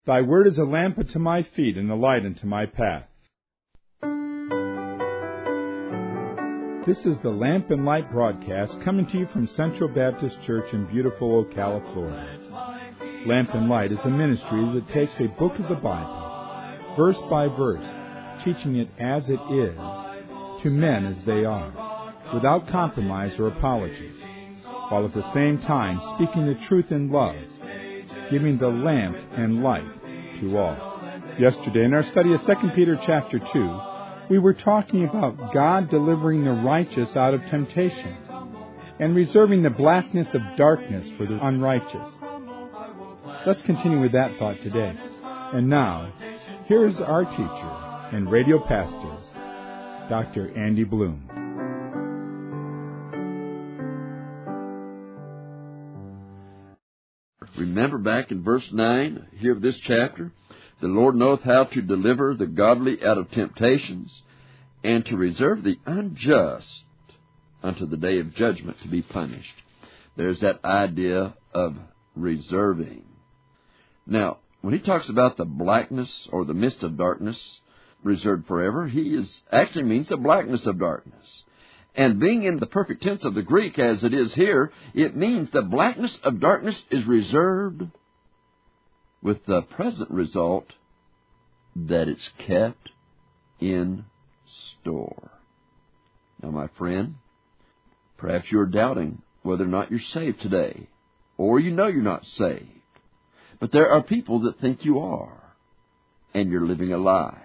Thy word is a lamp unto my feet and a light unto my path. This is the Lamp and Light broadcast coming to you from Central Baptist Church in beautiful Ocala, Florida. Lamp and Light is a ministry that takes a book of the Bible, verse by verse, teaching it as it is, to men as they are, without compromise or apology, while at the same time speaking the truth in love, giving the lamp and light to all. Yesterday, in our study of 2 Peter chapter 2, we were talking about God delivering the righteous out of temptation and reserving the blackness of darkness for the unrighteous. Let's continue with that thought today. And now, here's our teacher and radio pastor, Dr. Andy Bloom. Remember back in verse 9 here of this chapter, the Lord knoweth how to deliver the godly out of temptations, and to reserve the unjust unto the day of judgment to be punished. There's that idea of reserving. Now, when he talks about the blackness or the mist of darkness reserved forever, he actually means the blackness of darkness. And being in the perfect tense of the Greek as it is here, it means the blackness of darkness is reserved with the present result that it's kept in store. Now, my friend, perhaps you're doubting whether or not you're saved today, or you know you're not saved. But there are people that think you are, and you're living a lie.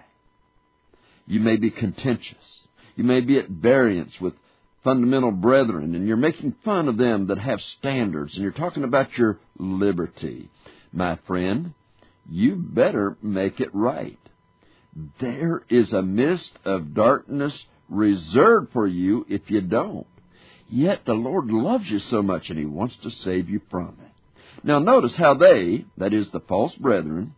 You may be contentious. You may be at variance with fundamental brethren, and you're making fun of them that have standards, and you're talking about your liberty. My friend, you better make it right. There is a mist of darkness reserved for you if you don't. Yet the Lord loves you so much, and He wants to save you from it. Now notice how they, that is the false brethren,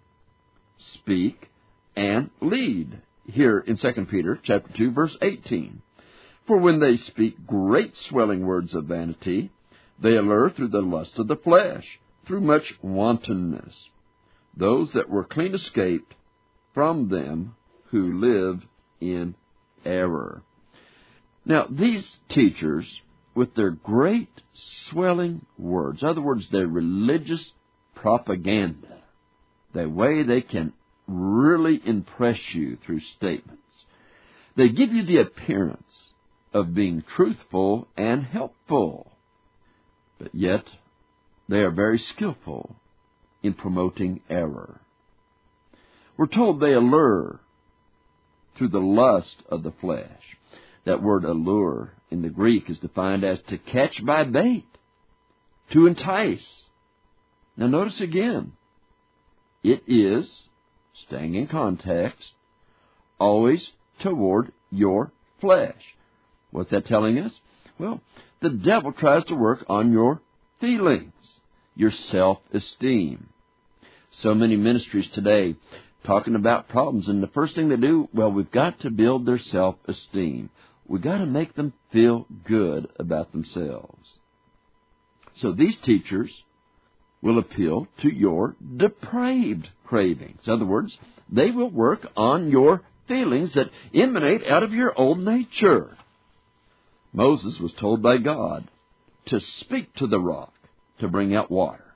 speak and lead here in 2 Peter chapter 2, verse 18. For when they speak great swelling words of vanity, they allure through the lust of the flesh, through much wantonness, those that were clean escaped from them who live in error. Now, these teachers, with their great swelling words, in other words, their religious propaganda, the way they can really impress you through statements, they give you the appearance of being truthful and helpful, but yet they are very skillful in promoting error. We're told they allure through the lust of the flesh. That word allure in the Greek is defined as to catch by bait, to entice. Now notice again, it is, staying in context, always toward your flesh. What's that telling us? Well, the devil tries to work on your feelings, your self-esteem. So many ministries today talking about problems, and the first thing they do, well, we've got to build their self-esteem. We've got to make them feel good about themselves. So these teachers will appeal to your depraved cravings. In other words, they will work on your feelings that emanate out of your old nature. Moses was told by God to speak to the rock to bring out water.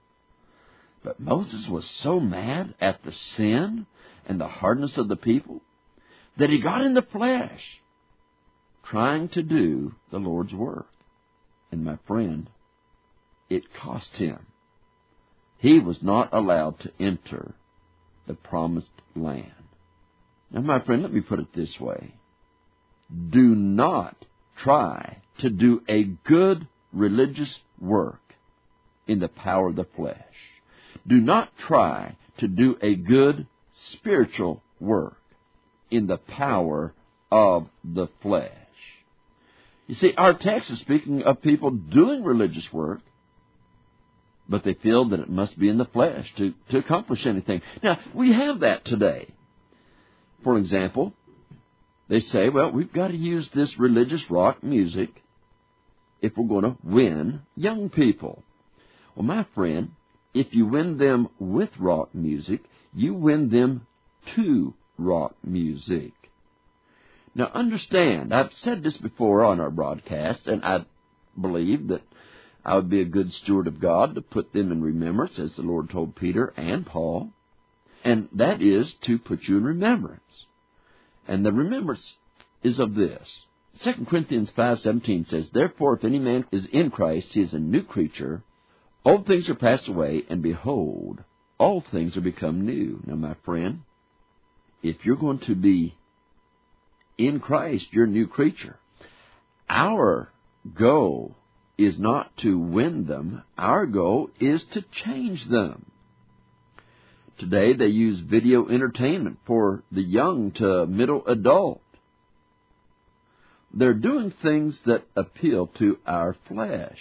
But Moses was so mad at the sin and the hardness of the people that he got in the flesh trying to do the Lord's work. And my friend, it cost him. He was not allowed to enter the promised land. Now, my friend, let me put it this way. Do not try to do a good religious work in the power of the flesh. Do not try to do a good spiritual work in the power of the flesh. You see, our text is speaking of people doing religious work, but they feel that it must be in the flesh to accomplish anything. Now, we have that today. For example, they say, well, we've got to use this religious rock music if we're going to win young people. Well, my friend, if you win them with rock music, you win them to rock music. Now understand, I've said this before on our broadcast, and I believe that I would be a good steward of God to put them in remembrance, as the Lord told Peter and Paul, and that is to put you in remembrance. And the remembrance is of this. 2 Corinthians 5:17 says, Therefore, if any man is in Christ, he is a new creature. Old things are passed away, and behold, all things are become new. Now, my friend, if you're going to be in Christ, you're a new creature. Our goal is not to win them. Our goal is to change them. Today, they use video entertainment for the young to middle adult. They're doing things that appeal to our flesh.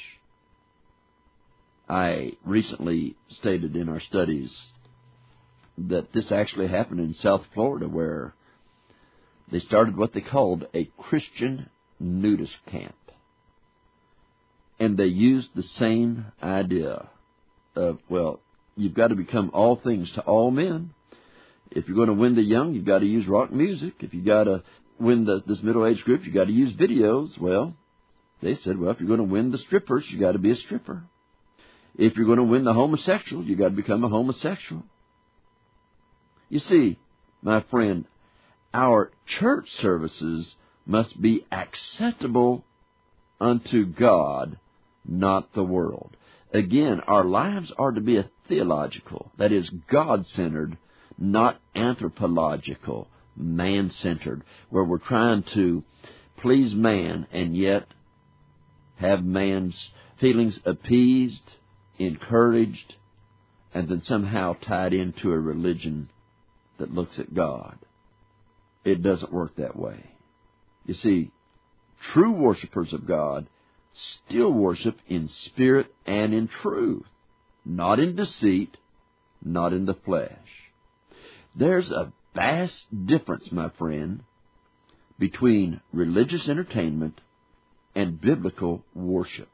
I recently stated in our studies that this actually happened in South Florida, where they started what they called a Christian nudist camp. And they used the same idea of, well, you've got to become all things to all men. If you're going to win the young, you've got to use rock music. If you've got to win this middle-aged group, you've got to use videos. Well, they said, well, if you're going to win the strippers, you've got to be a stripper. If you're going to win the homosexual, you've got to become a homosexual. You see, my friend, our church services must be acceptable unto God, not the world. Again, our lives are to be a theological, that is, God-centered, not anthropological, man-centered, where we're trying to please man and yet have man's feelings appeased, encouraged, and then somehow tied into a religion that looks at God. It doesn't work that way. You see, true worshipers of God still worship in spirit and in truth, not in deceit, not in the flesh. There's a vast difference, my friend, between religious entertainment and biblical worship.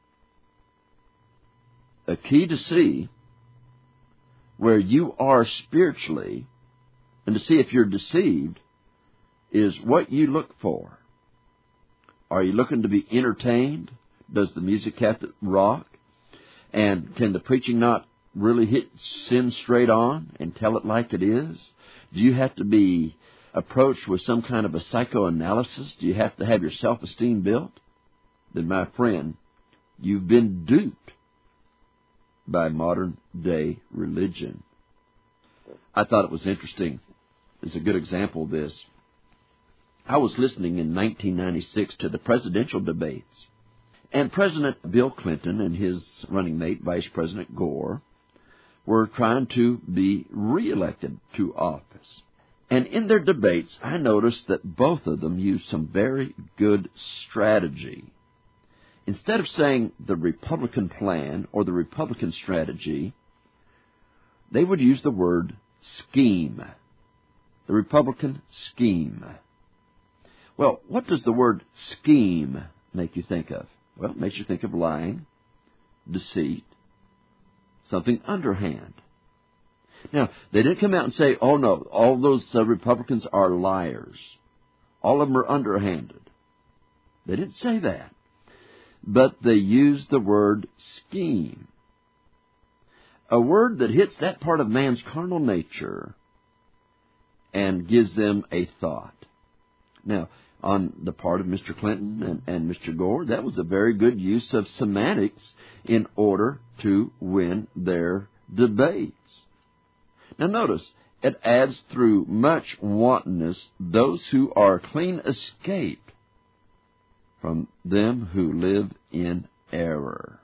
A key to see where you are spiritually and to see if you're deceived is what you look for. Are you looking to be entertained? Does the music have to rock? And can the preaching not really hit sin straight on and tell it like it is? Do you have to be approached with some kind of a psychoanalysis? Do you have to have your self-esteem built? Then, my friend, you've been duped by modern-day religion. I thought it was interesting. There's a good example of this. I was listening in 1996 to the presidential debates, and President Bill Clinton and his running mate, Vice President Gore, were trying to be reelected to office. And in their debates, I noticed that both of them used some very good strategy. Instead of saying the Republican plan or the Republican strategy, they would use the word scheme. The Republican scheme. Well, what does the word scheme make you think of? Well, it makes you think of lying, deceit, something underhand. Now, they didn't come out and say, oh no, all those Republicans are liars. All of them are underhanded. They didn't say that. But they used the word scheme. A word that hits that part of man's carnal nature and gives them a thought. Now, on the part of Mr. Clinton and Mr. Gore, that was a very good use of semantics in order to win their debates. Now notice, it adds through much wantonness those who are clean escaped from them who live in error.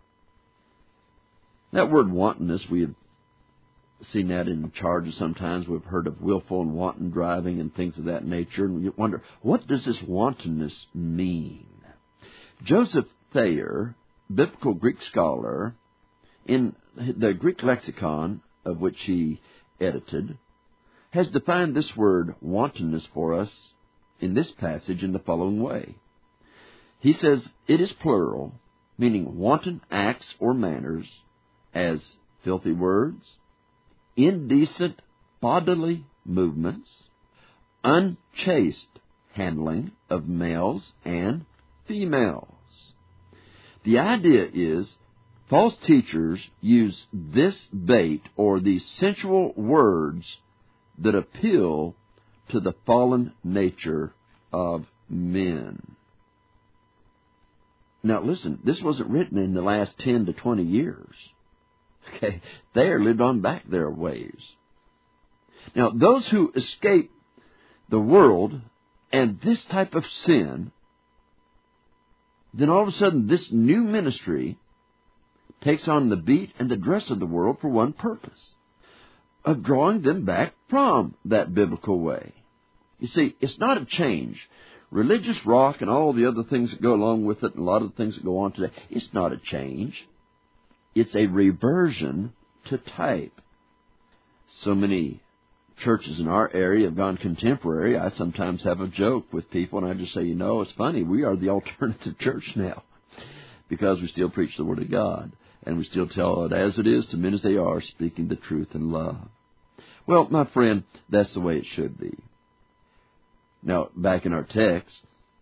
That word wantonness, we have seen that in charges sometimes. We've heard of willful and wanton driving and things of that nature. And you wonder, what does this wantonness mean? Joseph Thayer, biblical Greek scholar, in the Greek lexicon of which he edited, has defined this word wantonness for us in this passage in the following way. He says it is plural, meaning wanton acts or manners, as filthy words, indecent bodily movements, unchaste handling of males and females. The idea is false teachers use this bait or these sensual words that appeal to the fallen nature of men. Now listen, this wasn't written in the last 10 to 20 years. Okay, they are lived on back their ways. Now those who escape the world and this type of sin, then all of a sudden this new ministry takes on the beat and the dress of the world for one purpose, of drawing them back from that biblical way. You see, it's not a change. Religious rock and all the other things that go along with it and a lot of the things that go on today, it's not a change. It's a reversion to type. So many churches in our area have gone contemporary. I sometimes have a joke with people, and I just say, it's funny, we are the alternative church now because we still preach the Word of God, and we still tell it as it is to men as they are, speaking the truth in love. Well, my friend, that's the way it should be. Now, back in our text,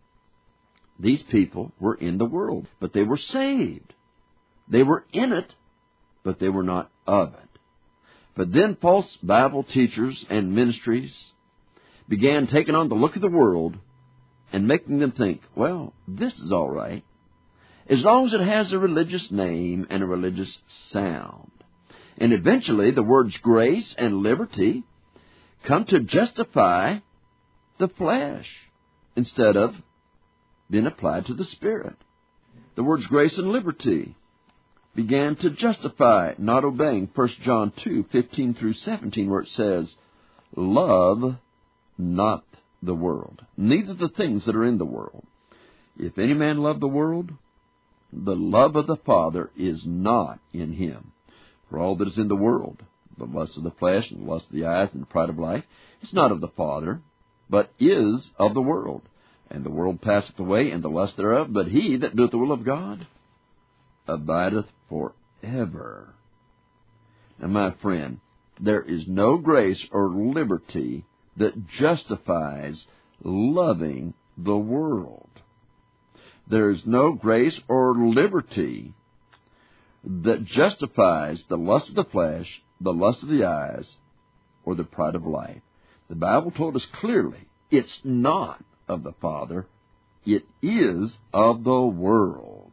these people were in the world, but they were saved. They were in it, but they were not of it. But then false Bible teachers and ministries began taking on the look of the world and making them think, well, this is all right, as long as it has a religious name and a religious sound. And eventually the words grace and liberty come to justify the flesh instead of being applied to the Spirit. The words grace and liberty began to justify not obeying 1 John 2:15 through 17, where it says, love not the world, neither the things that are in the world. If any man love the world, the love of the Father is not in him. For all that is in the world, the lust of the flesh and the lust of the eyes and the pride of life, is not of the Father, but is of the world. And the world passeth away, and the lust thereof, but he that doeth the will of God abideth forever. Now, my friend, there is no grace or liberty that justifies loving the world. There is no grace or liberty that justifies the lust of the flesh, the lust of the eyes, or the pride of life. The Bible told us clearly, it's not of the Father, it is of the world.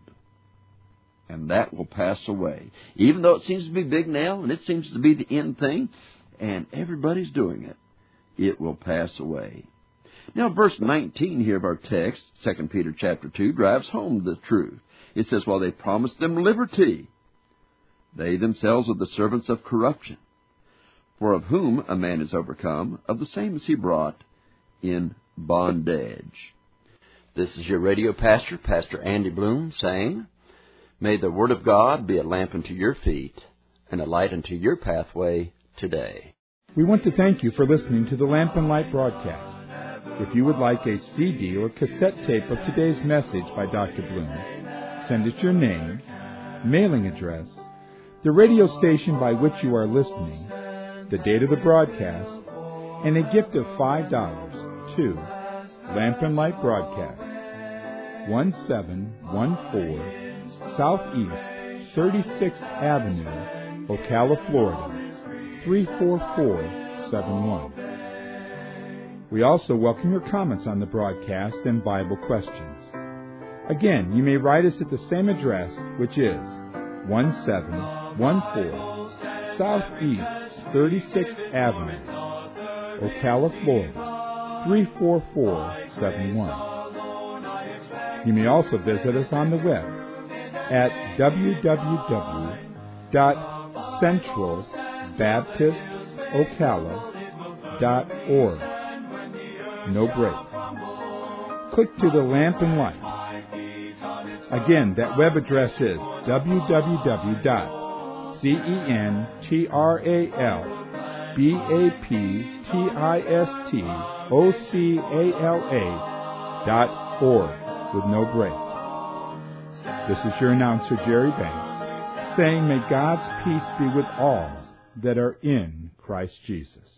And that will pass away. Even though it seems to be big now, and it seems to be the end thing, and everybody's doing it, it will pass away. Now, verse 19 here of our text, 2 Peter chapter 2, drives home the truth. It says, while they promised them liberty, they themselves are the servants of corruption. For of whom a man is overcome, of the same is he brought in bondage. This is your radio pastor, Pastor Andy Bloom, saying, may the Word of God be a lamp unto your feet and a light unto your pathway today. We want to thank you for listening to the Lamp and Light broadcast. If you would like a CD or cassette tape of today's message by Dr. Bloom, send us your name, mailing address, the radio station by which you are listening, the date of the broadcast, and a gift of $5 to Lamp and Light Broadcast, 1714 Southeast 36th Avenue, Ocala, Florida, 34471. We also welcome your comments on the broadcast and Bible questions. Again, you may write us at the same address, which is 1714 Southeast 36th Avenue, Ocala, Florida, 34471. You may also visit us on the web at www.centralbaptistocala.org. No breaks. Click to the Lamp and Light. Again, that web address is www.centralbaptistocala.org with no breaks. This is your announcer, Jerry Banks, saying, may God's peace be with all that are in Christ Jesus.